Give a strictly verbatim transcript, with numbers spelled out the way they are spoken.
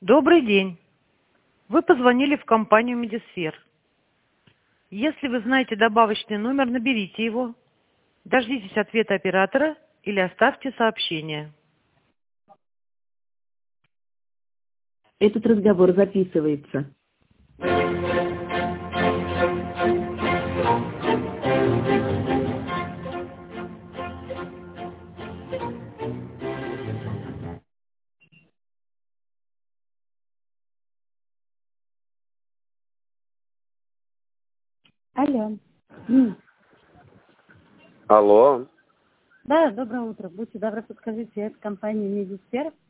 Добрый день. Вы позвонили в компанию Медисфер. Если вы знаете добавочный номер, наберите его. Дождитесь ответа оператора или оставьте сообщение. Этот разговор записывается. Алло. М. Алло. Да, доброе утро. Будьте добры, подскажите, это компания Медисфер?